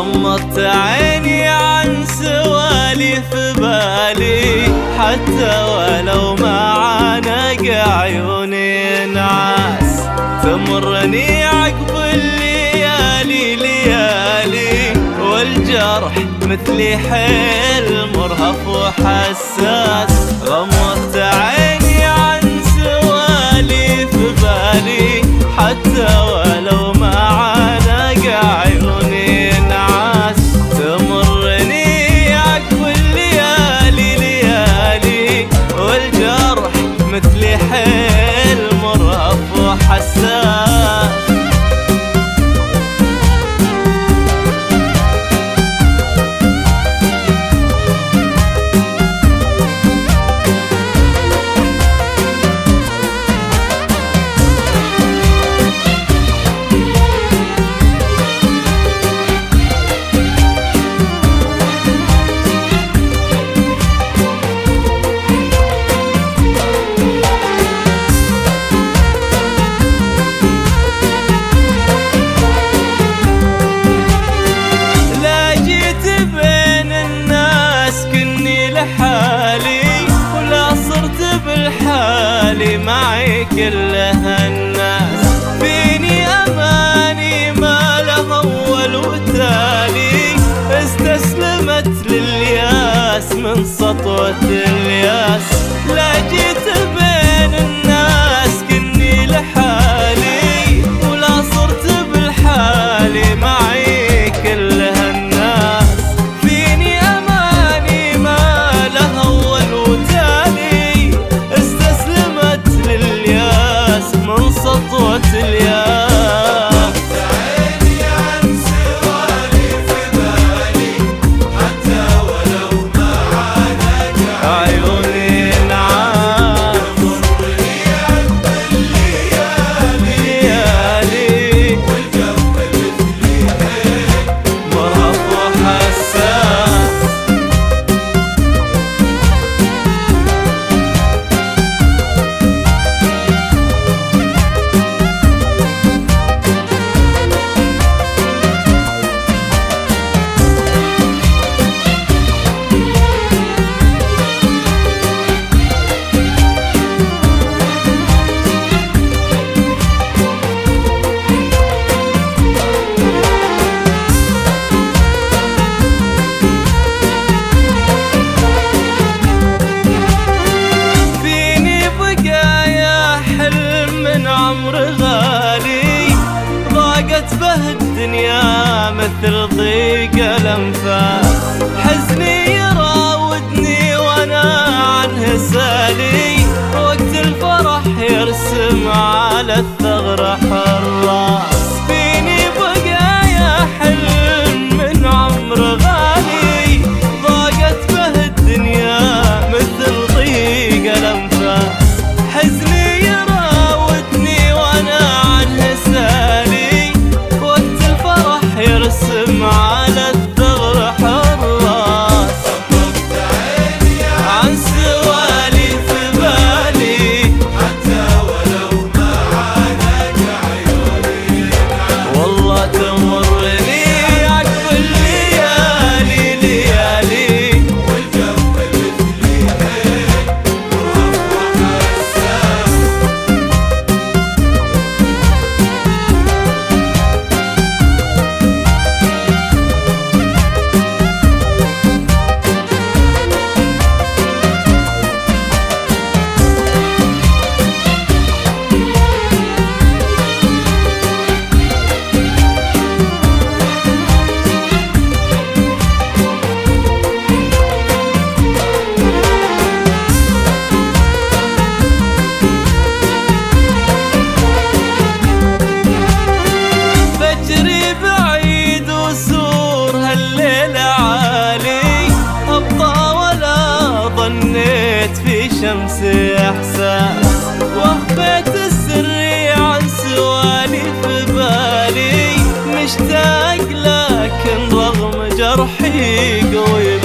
غمضت عيني عن سواليف بالي، حتى ولو ما عانق عيوني نعاس. تمرني عقب الليالي ليالي، والجرح مثلي حيل مرهف وحساس. غمضت عيني عن سواليف بالي، حتى ولو ما عانق عيوني نعاس. تمرني عقب الليالي ليالي، والجرح مثلي حيل مرهف وحساس. حالي ولا صرت بالحالي معي كل هالناس. فيني أماني ما لها أول وتالي، استسلمت للياس من سطوة الياس. لا جيت بين الناس كني لحالي، ولا صرت بالحالي معي كل هالناس. فيني أماني ما لها أول وتالي، استسلمت للياس من سطوة الياس. به الدنيا مثل ضيق الأنفاس، حزني يراودني وانا عنه سالي، وقت الفرح يرسم على الثغر حراس. فيني بقايا حلم من عمر غالي، ضاقت به الدنيا مثل ضيق الأنفاس، حزني يراودني وانا عنه سالي، يرسم على الثغر حراس. غمضت عيني عن سواليف بالي، حتى ولو ما عانق عيوني نعاس. والله تمرني عقب الليالي ليالي، والجو مثلي حيل مرهف وحساس. في شمس إحساس، وأخفيت السري عن سواليف بالي، مشتاق لكن رغم جرحي قوي.